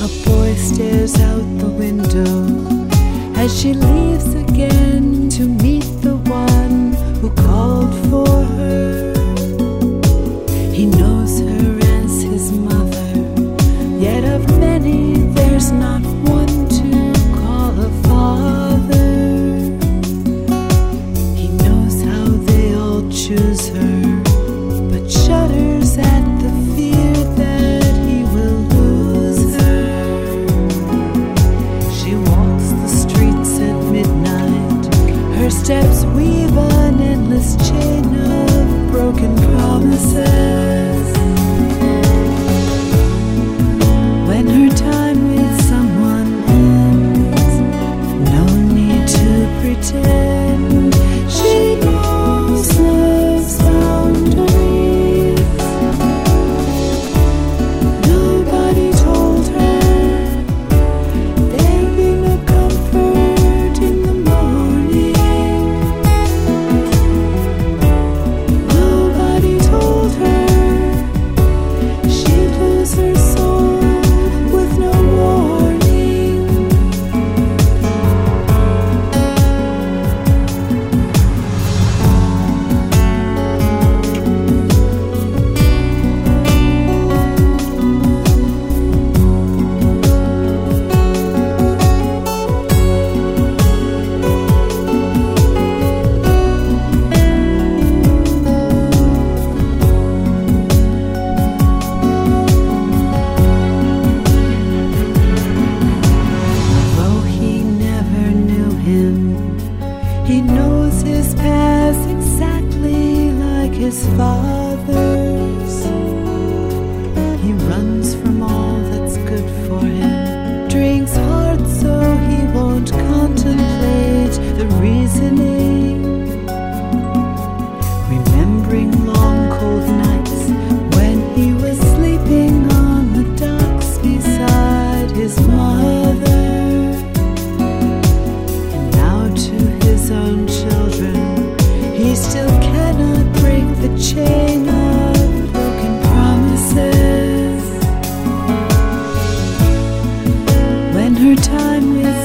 A boy stares out the window as she leaves again to meet the one who called for her. He knows her as his mother, yet of many there's not one to call a father. He knows how they all choose her, but shudders at the fear that he will lose her. She walks the streets at midnight, her steps weave an endless chain of broken promises. When her time with someone ends, no need to pretend. She knows love's boundaries. Nobody told her there'd be no comfort in the morning. Nobody told her she'd lose her soul with no warning. Though he never knew him, he knows his past exactly like his father's. He runs from all that's good for him, drinks hard so he won't contemplate the reasoning. Remembering long cold nights when he was sleeping on the docks beside his mother. And now to his own children, he still cannot break the chain of broken promises. When her time with